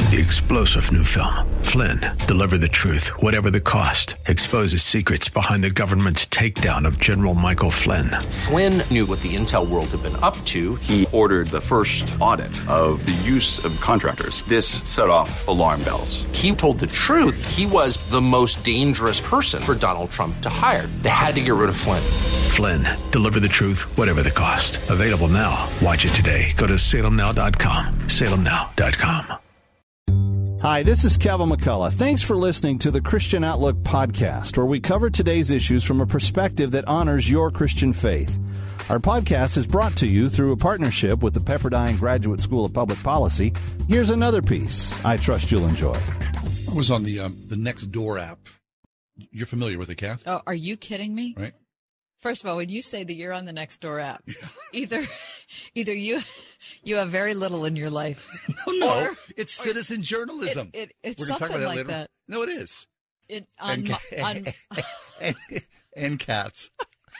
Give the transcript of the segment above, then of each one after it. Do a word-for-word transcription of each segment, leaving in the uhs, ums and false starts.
The explosive new film, Flynn, deliver the truth, whatever the cost, exposes secrets behind the government's takedown of General Michael Flynn. Flynn knew what the intel world had been up to. He ordered the first audit of the use of contractors. This set off alarm bells. He told the truth. He was the most dangerous person for Donald Trump to hire. They had to get rid of Flynn. Flynn, deliver the truth, whatever the cost. Available now. Watch it today. Go to salem now dot com. salem now dot com. Hi, this is Kevin McCullough. Thanks for listening to the Christian Outlook podcast, where we cover today's issues from a perspective that honors your Christian faith. Our podcast is brought to you through a partnership with the Pepperdine Graduate School of Public Policy. Here's another piece I trust you'll enjoy. I was on the um, the Nextdoor app. You're familiar with it, Kath? Oh, are you kidding me? Right. First of all, when you say that you're on the Nextdoor app, either either you you have very little in your life. No, no, or, it's citizen journalism. It, it, it's We're gonna something talk about that like later. that. No, it is. It, on, and, my, on, and, and cats.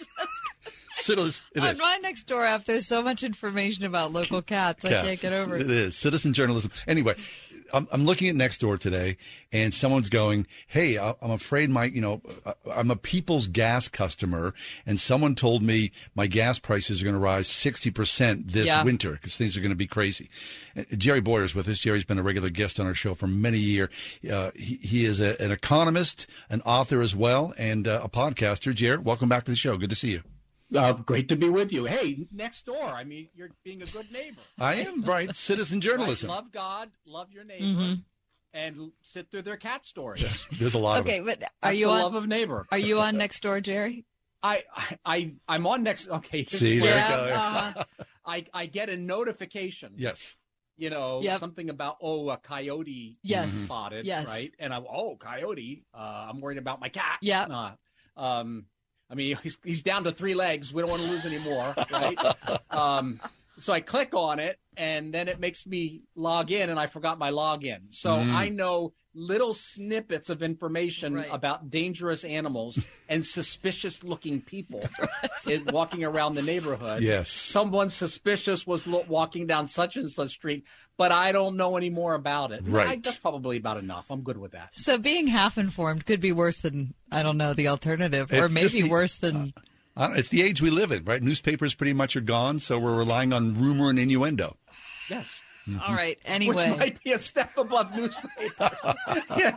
Citizen, it on is. my Nextdoor app, there's so much information about local cats, Cats. I can't get over it. It is. Citizen journalism. Anyway, I'm, I'm looking at Nextdoor today, and someone's going, hey, I- I'm afraid my, you know, I'm a People's Gas customer, and someone told me my gas prices are going to rise sixty percent this Yeah. winter because things are going to be crazy. Uh, Jerry Boyer's with us. Jerry's been a regular guest on our show for many years. Uh, he, he is a, an economist, an author as well, and uh, a podcaster. Jerry, welcome back to the show. Good to see you. Uh, great to be with you. Hey, next door. I mean, you're being a good neighbor. I am, right? Citizen journalism. Right? Love God, love your neighbor, Mm-hmm. and sit through their cat stories. There's a lot Okay, of but That's are you the on? love of neighbor. Are you on Nextdoor, Jerry? I, I, I, I'm on next. Okay. here's See, where- there Yeah, we go. uh-huh. I, I get a notification. Yes. You know, Yep. something about, oh, a coyote Yes. spotted, Yes. right? And I'm, oh, coyote. Uh, I'm worried about my cat. Yeah. Uh, um, I mean, he's, he's down to three legs. We don't want to lose any more, right? um, so I click on it, and then it makes me log in, and I forgot my login. So Mm. I know little snippets of information Right. about dangerous animals and suspicious-looking people in, walking around the neighborhood. Yes. Someone suspicious was lo- walking down such and such street, but I don't know any more about it. Right. I, that's probably about enough. I'm good with that. So being half informed could be worse than, I don't know, the alternative, or It's just maybe the- worse than. Uh, it's the age we live in, right? Newspapers pretty much are gone, so we're relying on rumor and innuendo. Yes. All right. Anyway. Which might be a step above newspapers. yeah.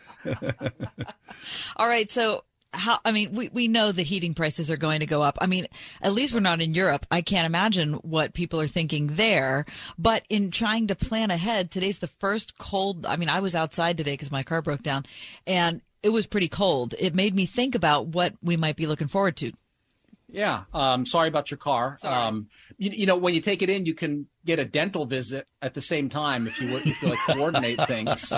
All right. So how, I mean, we, we know the heating prices are going to go up. I mean, at least we're not in Europe. I can't imagine what people are thinking there. But in trying to plan ahead, today's the first cold. I mean, I was outside today because my car broke down and it was pretty cold. It made me think about what we might be looking forward to. Yeah. Um, sorry about your car. Sorry. Um, you, you know, when you take it in, you can get a dental visit at the same time if you if you like coordinate things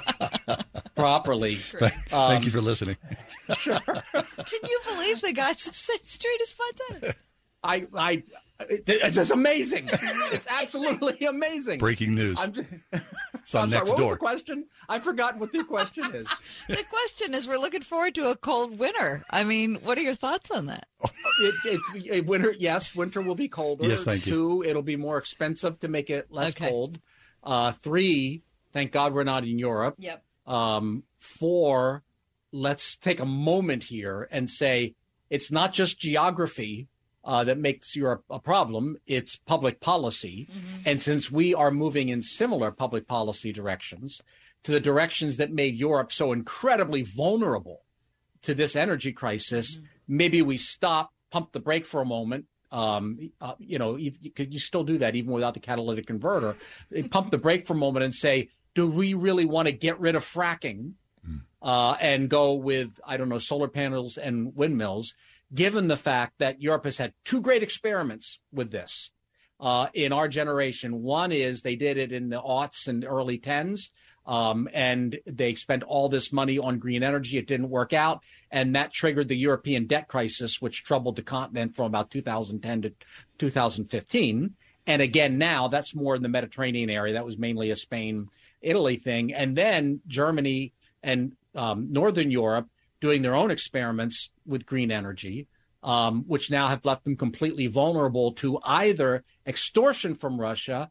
properly. Thank, Um, thank you for listening. Sure. Can you believe the guy's the same street as Fontana? I, I, it, it's, it's amazing. It's absolutely amazing. Breaking news. I'm, just, It's on I'm sorry, next what door. was the question? I've forgotten what the question is. The question is, we're looking forward to a cold winter. I mean, what are your thoughts on that? It, it, it, winter, yes, winter will be colder. Yes, thank you. Two, it'll be more expensive to make it less Okay. cold. Uh, three, thank God we're not in Europe. Yep. Um, four, let's take a moment here and say it's not just geography uh, that makes Europe a problem. It's public policy. Mm-hmm. And since we are moving in similar public policy directions to the directions that made Europe so incredibly vulnerable to this energy crisis, Mm-hmm. maybe we stop, pump the brake for a moment. Um, uh, you know, you, you could you still do that even without the catalytic converter. Pump the brake for a moment and say, do we really want to get rid of fracking uh, and go with, I don't know, solar panels and windmills, given the fact that Europe has had two great experiments with this uh, in our generation. One is they did it in the aughts and early tens, um, and they spent all this money on green energy. It didn't work out, and that triggered the European debt crisis, which troubled the continent from about two thousand ten to two thousand fifteen. And again, now that's more in the Mediterranean area. That was mainly a Spain, Italy thing. And then Germany and um, Northern Europe doing their own experiments with green energy, um, which now have left them completely vulnerable to either extortion from Russia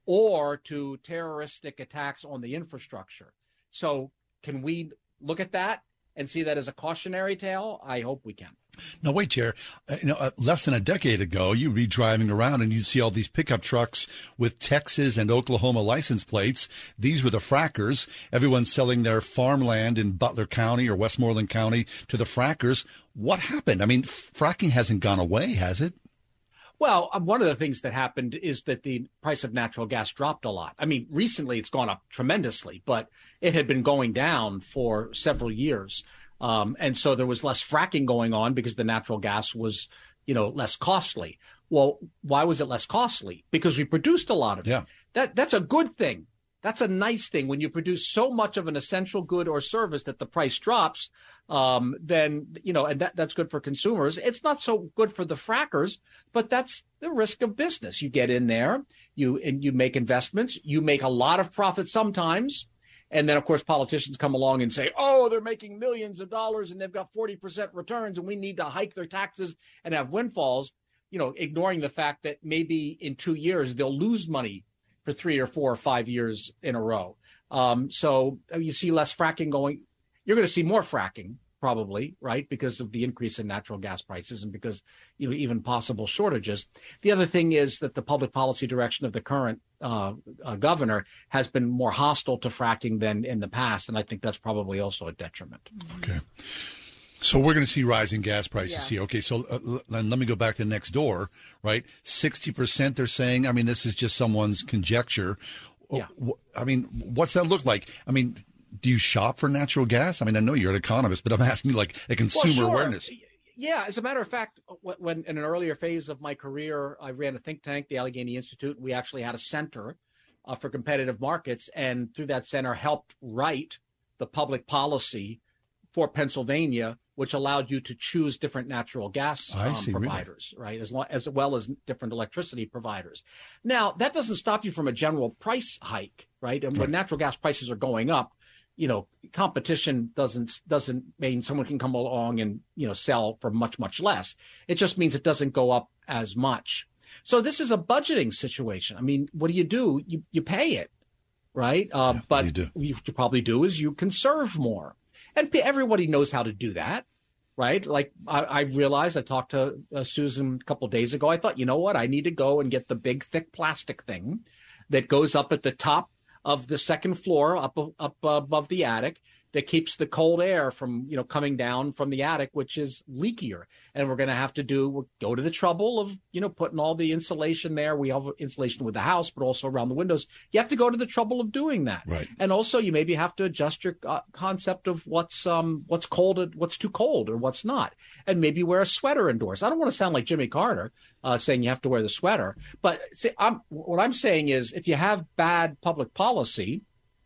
or to terroristic attacks on the infrastructure. So can we look at that and see that as a cautionary tale? I hope we can. No, wait, Chair. Uh, you know, uh, less than a decade ago, you'd be driving around and you'd see all these pickup trucks with Texas and Oklahoma license plates. These were the frackers. Everyone's selling their farmland in Butler County or Westmoreland County to the frackers. What happened? I mean, fracking hasn't gone away, has it? Well, um, one of the things that happened is that the price of natural gas dropped a lot. I mean, recently it's gone up tremendously, but it had been going down for several years. Um, and so there was less fracking going on because the natural gas was, you know, less costly. Well, why was it less costly? Because we produced a lot of it. Yeah. That, that's a good thing. That's a nice thing. When you produce so much of an essential good or service that the price drops, um, then, you know, and that, that's good for consumers. It's not so good for the frackers, but that's the risk of business. You get in there, you, and you make investments, you make a lot of profit sometimes. And then, of course, politicians come along and say, oh, they're making millions of dollars and they've got forty percent returns and we need to hike their taxes and have windfalls, you know, ignoring the fact that maybe in two years they'll lose money for three or four or five years in a row. Um, so you see less fracking going. You're going to see more fracking probably, right, because of the increase in natural gas prices and because, you know, even possible shortages. The other thing is that the public policy direction of the current uh, uh, governor has been more hostile to fracking than in the past, and I think that's probably also a detriment. Okay. So we're going to see rising gas prices Yeah. here. Okay, so uh, l- let me go back to next door, right? sixty percent they're saying. I mean, this is just someone's conjecture. Yeah. I mean, what's that look like? I mean, do you shop for natural gas? I mean, I know you're an economist, but I'm asking you like a consumer Well, sure. awareness. Yeah, as a matter of fact, when in an earlier phase of my career, I ran a think tank, the Allegheny Institute. We actually had a center uh, for competitive markets, and through that center helped write the public policy for Pennsylvania, which allowed you to choose different natural gas um, see, providers, really? right, as, lo- as well as different electricity providers. Now, that doesn't stop you from a general price hike, right? And when Right. natural gas prices are going up, you know, competition doesn't doesn't mean someone can come along and, you know, sell for much, much less. It just means it doesn't go up as much. So this is a budgeting situation. I mean, what do you do? You you pay it, right? Uh, Yeah, but you do. what you probably do is you conserve more. And p- everybody knows how to do that, right? Like I, I realized, I talked to uh, Susan a couple of days ago. I thought, you know what? I need to go and get the big, thick plastic thing that goes up at the top of the second floor, up up above the attic, that keeps the cold air from, you know, coming down from the attic, which is leakier. And we're going to have to do, we'll go to the trouble of, you know, putting all the insulation there. We have insulation with the house, but also around the windows. You have to go to the trouble of doing that. Right. And also you maybe have to adjust your uh, concept of what's, um, what's cold, and what's too cold or what's not. And maybe wear a sweater indoors. I don't want to sound like Jimmy Carter uh, saying you have to wear the sweater, but see, I'm, what I'm saying is if you have bad public policy,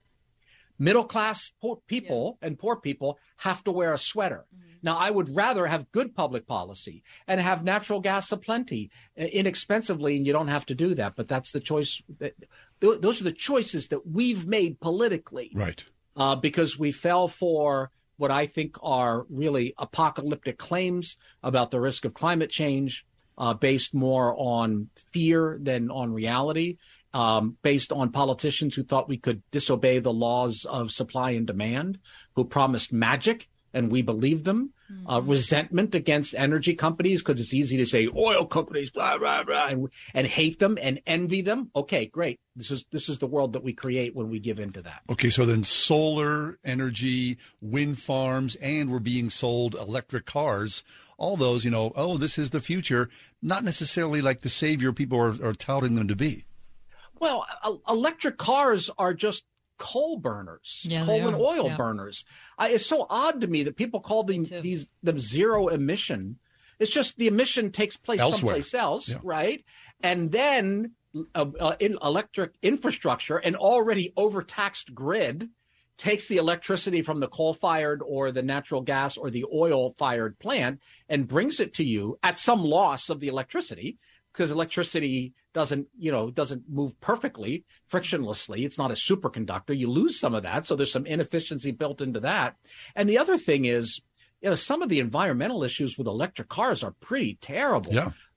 middle-class poor people yeah. and poor people have to wear a sweater. Mm-hmm. Now, I would rather have good public policy and have natural gas aplenty inexpensively, and you don't have to do that. But that's the choice. That, th- those are the choices that we've made politically. Right. Uh, because we fell for what I think are really apocalyptic claims about the risk of climate change, uh, based more on fear than on reality. Um, based on politicians who thought we could disobey the laws of supply and demand, who promised magic, and we believed them. Mm-hmm. Uh, resentment against energy companies, because it's easy to say oil companies, blah, blah, blah, and, and hate them and envy them. Okay, great. This is this is the world that we create when we give into that. Okay, so then solar energy, wind farms, and we're being sold electric cars. All those, you know, oh, this is the future. Not necessarily like the savior people are, are touting them to be. Well, uh, electric cars are just coal burners, yeah, coal and oil yeah. burners. Uh, it's so odd to me that people call them these them zero emission. It's just the emission takes place Elsewhere. someplace else, yeah. right? And then uh, uh, in electric infrastructure, an already overtaxed grid takes the electricity from the coal-fired or the natural gas or the oil-fired plant and brings it to you at some loss of the electricity, because electricity doesn't, you know, doesn't move perfectly, frictionlessly. It's not a superconductor. You lose some of that. So there's some inefficiency built into that. And the other thing is, you know, some of the environmental issues with electric cars are pretty terrible. Yeah.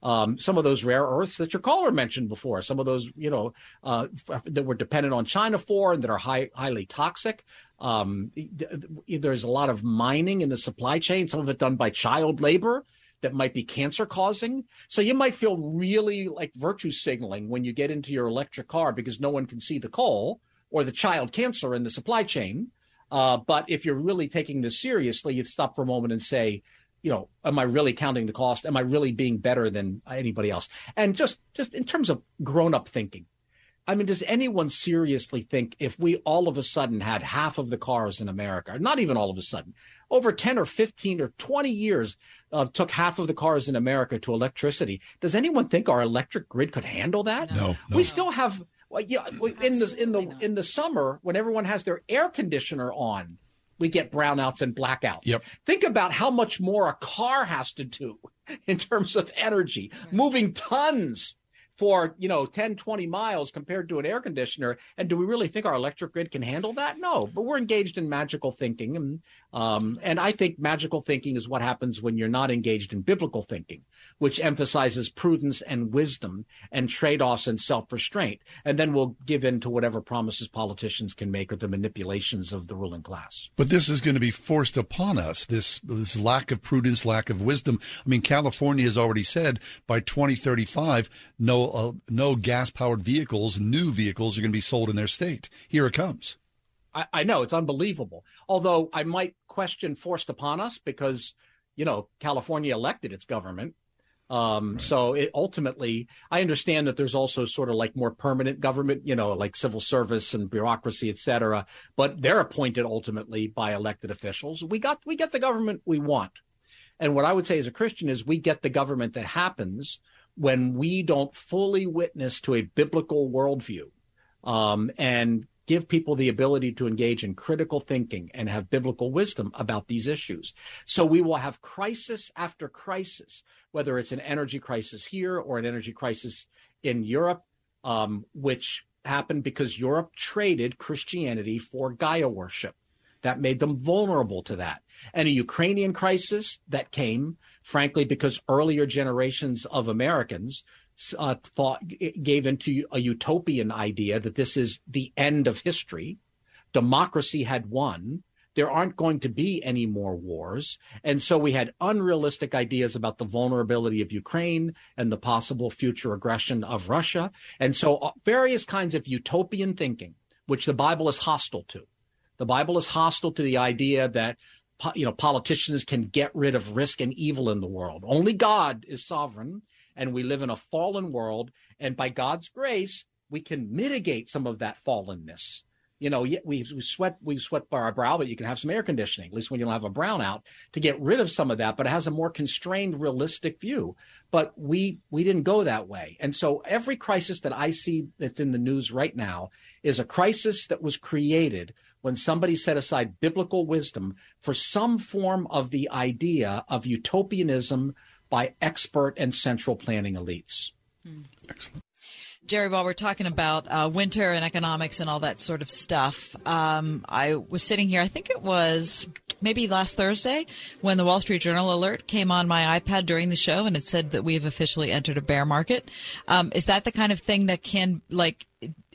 Um, some of those rare earths that your caller mentioned before, some of those, you know, uh, that we're dependent on China for and that are high, highly toxic. Um, there's a lot of mining in the supply chain, some of it done by child labor that might be cancer causing. So you might feel really like virtue signaling when you get into your electric car because no one can see the coal or the child cancer in the supply chain. Uh, but if you're really taking this seriously, you stop for a moment and say, you know, am I really counting the cost? Am I really being better than anybody else? And just, just in terms of grown-up thinking, I mean, does anyone seriously think if we all of a sudden had half of the cars in America, not even all of a sudden, over ten or fifteen or twenty years uh, took half of the cars in America to electricity, does anyone think our electric grid could handle that? No. no. We still have, well, yeah, in the in the not. in the summer when everyone has their air conditioner on, we get brownouts and blackouts. Yep. Think about how much more a car has to do in terms of energy, right. Moving tons for, you know, ten, twenty miles compared to an air conditioner. And do we really think our electric grid can handle that? No, but we're engaged in magical thinking. And, um, and I think magical thinking is what happens when you're not engaged in biblical thinking, which emphasizes prudence and wisdom and trade-offs and self-restraint. And then we'll give in to whatever promises politicians can make or the manipulations of the ruling class. But this is going to be forced upon us, this this lack of prudence, lack of wisdom. I mean, California has already said by twenty thirty-five, no uh, no gas-powered vehicles, new vehicles are going to be sold in their state. Here it comes. I, I know, it's unbelievable. Although I might question forced upon us because, you know, California elected its government. Um, right. So it ultimately, I understand that there's also sort of like more permanent government, you know, like civil service and bureaucracy, et cetera, but they're appointed ultimately by elected officials. We got, we get the government we want. And what I would say as a Christian is we get the government that happens when we don't fully witness to a biblical worldview, um, and give people the ability to engage in critical thinking and have biblical wisdom about these issues. So we will have crisis after crisis, whether it's an energy crisis here or an energy crisis in Europe, um, which happened because Europe traded Christianity for Gaia worship. That made them vulnerable to that. And a Ukrainian crisis that came, frankly, because earlier generations of Americans Uh, thought gave into a utopian idea that this is the end of history. Democracy had won. There aren't going to be any more wars. And so we had unrealistic ideas about the vulnerability of Ukraine and the possible future aggression of Russia. And so uh, various kinds of utopian thinking, which the Bible is hostile to. The Bible is hostile to the idea that, you know, politicians can get rid of risk and evil in the world. Only God is sovereign. And we live in a fallen world. And by God's grace, we can mitigate some of that fallenness. You know, we, we sweat we sweat by our brow, but you can have some air conditioning, at least when you don't have a brownout, to get rid of some of that. But it has a more constrained, realistic view. But we we didn't go that way. And so every crisis that I see that's in the news right now is a crisis that was created when somebody set aside biblical wisdom for some form of the idea of utopianism by expert and central planning elites. Excellent. Jerry, while we're talking about uh, winter and economics and all that sort of stuff, um, I was sitting here, I think it was maybe last Thursday, when the Wall Street Journal alert came on my iPad during the show, and it said that we have officially entered a bear market. Um, is that the kind of thing that can, like,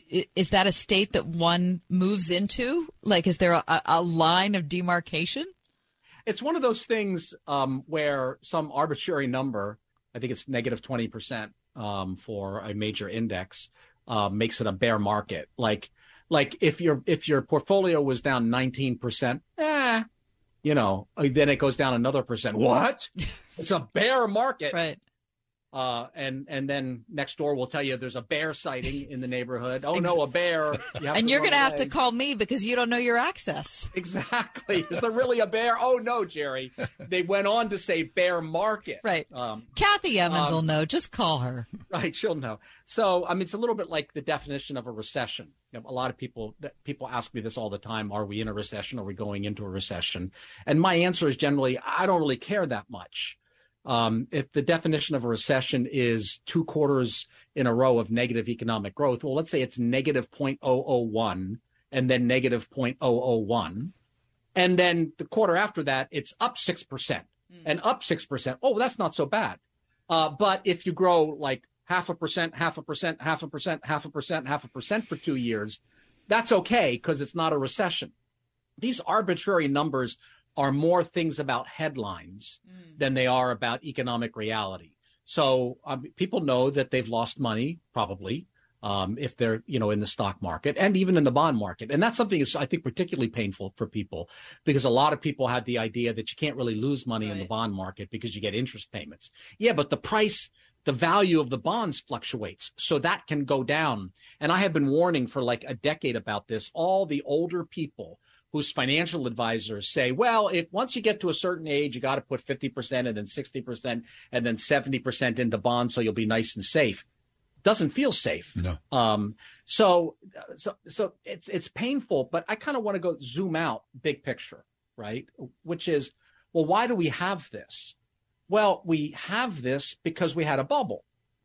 is that a state that one moves into? Like, is there a, a line of demarcation? It's one of those things um, where some arbitrary number, I think it's negative twenty percent um, for a major index, uh, makes it a bear market. Like, like if your if your portfolio was down nineteen percent, eh, you know, then it goes down another percent. What? It's a bear market. Right. Uh, and and then next door will tell you there's a bear sighting in the neighborhood. Oh, no, a bear. You and you're going to have to away. call me because you don't know your access. Exactly. Is there really a bear? Oh, no, Jerry. They went on to say bear market. Right. Um, Kathy Emmons um, will know. Just call her. Right. She'll know. So, I mean, it's a little bit like the definition of a recession. You know, a lot of people people ask me this all the time. Are we in a recession? Are we going into a recession? And my answer is generally, I don't really care that much. Um, if the definition of a recession is two quarters in a row of negative economic growth, well, let's say it's negative zero point zero zero one and then negative zero point zero zero one. And then the quarter after that, it's up six percent mm. and up six percent. Oh, that's not so bad. Uh, but if you grow like half a percent, half a percent, half a percent, half a percent, half a percent for two years, that's okay because it's not a recession. These arbitrary numbers are more things about headlines mm. than they are about economic reality. So um, people know that they've lost money, probably, um, if they're, you know, in the stock market and even in the bond market. And that's something that's, I think, particularly painful for people, because a lot of people had the idea that you can't really lose money right. in the bond market because you get interest payments. Yeah, but the price, the value of the bonds fluctuates, so that can go down. And I have been warning for like a decade about this. All the older people whose financial advisors say, well, if once you get to a certain age, you got to put fifty percent and then sixty percent and then seventy percent into bonds so you'll be nice and safe. Doesn't feel safe. No. Um, so, so, so it's, it's painful, but I kind of want to go zoom out big picture, right? Which is, well, why do we have this? Well, we have this because we had a bubble.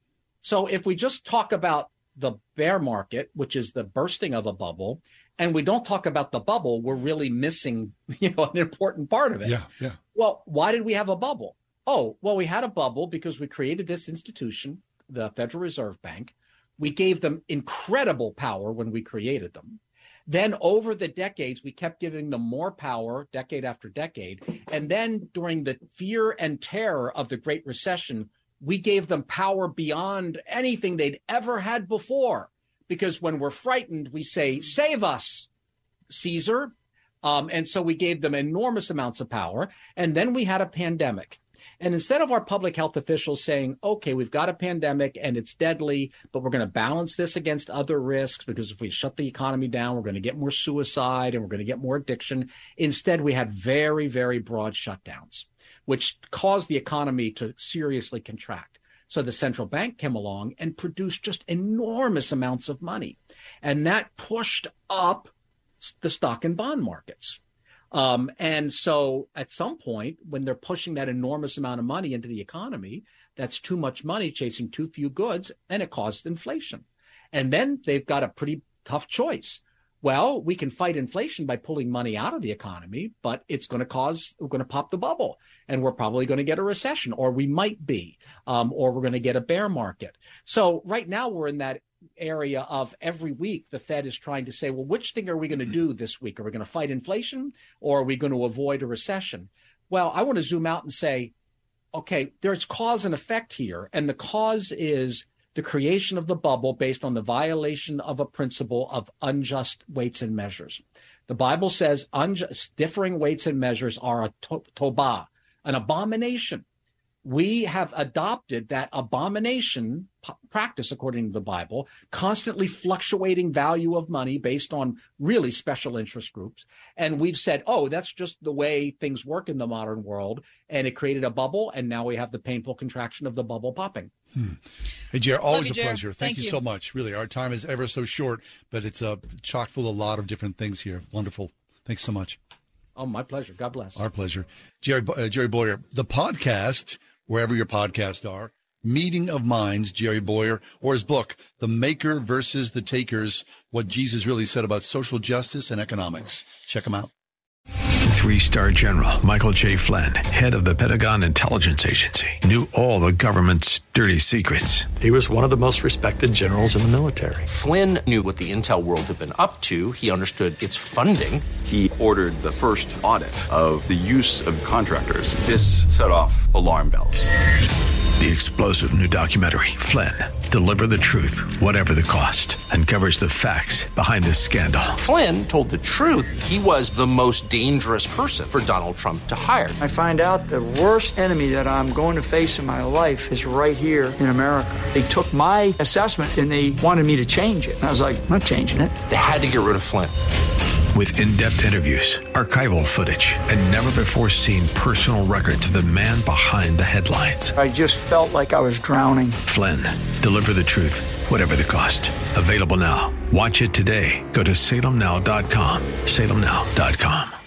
So if we just talk about the bear market, which is the bursting of a bubble, and we don't talk about the bubble, we're really missing, you know, an important part of it. Yeah, yeah. Well, why did we have a bubble? Oh, well, we had a bubble because we created this institution, the Federal Reserve Bank. We gave them incredible power when we created them. Then over the decades, we kept giving them more power, decade after decade. And then during the fear and terror of the Great Recession, we gave them power beyond anything they'd ever had before. Because when we're frightened, we say, save us, Caesar. Um, and so we gave them enormous amounts of power. And then we had a pandemic. And instead of our public health officials saying, OK, we've got a pandemic and it's deadly, but we're going to balance this against other risks, because if we shut the economy down, we're going to get more suicide and we're going to get more addiction. Instead, we had very, very broad shutdowns, which caused the economy to seriously contract. So the central bank came along and produced just enormous amounts of money. And that pushed up the stock and bond markets. Um, and so at some point, when they're pushing that enormous amount of money into the economy, that's too much money chasing too few goods, and it caused inflation. And then they've got a pretty tough choice. Well, we can fight inflation by pulling money out of the economy, but it's going to cause, we're going to pop the bubble, and we're probably going to get a recession, or we might be, um, or we're going to get a bear market. So right now we're in that area of every week the Fed is trying to say, well, which thing are we going to do this week? Are we going to fight inflation, or are we going to avoid a recession? Well, I want to zoom out and say, okay, there's cause and effect here. And the cause is the creation of the bubble based on the violation of a principle of unjust weights and measures. The Bible says unjust, differing weights and measures are a to- tobah, an abomination. We have adopted that abomination p- practice, according to the Bible, constantly fluctuating value of money based on really special interest groups. And we've said, oh, that's just the way things work in the modern world. And it created a bubble. And now we have the painful contraction of the bubble popping. Hmm. Hey, Jer, always you, a Jer. pleasure. Thank, Thank you, you so much. Really, our time is ever so short, but it's uh, chock full of a lot of different things here. Wonderful. Thanks so much. Oh, my pleasure. God bless. Our pleasure. Jerry, uh, Jerry Bowyer, the podcast, wherever your podcasts are, Meeting of Minds, Jerry Bowyer, or his book, The Maker versus the Takers, What Jesus Really Said About Social Justice and Economics. Check them out. Three-star General Michael J. Flynn, head of the Pentagon Intelligence Agency, knew all the government's dirty secrets. He was one of the most respected generals in the military. Flynn knew what the intel world had been up to. He understood its funding. He ordered the first audit of the use of contractors. This set off alarm bells. The explosive new documentary, Flynn, Deliver the Truth, Whatever the Cost, uncovers the facts behind this scandal. Flynn told the truth. He was the most dangerous person for Donald Trump to hire. I find out the worst enemy that I'm going to face in my life is right here in America. They took my assessment and they wanted me to change it. And I was like, I'm not changing it. They had to get rid of Flynn. With in-depth interviews, archival footage, and never-before-seen personal records of the man behind the headlines. I just felt like I was drowning. Flynn, Deliver the Truth, Whatever the Cost. Available now. Watch it today. Go to salem now dot com. salem now dot com.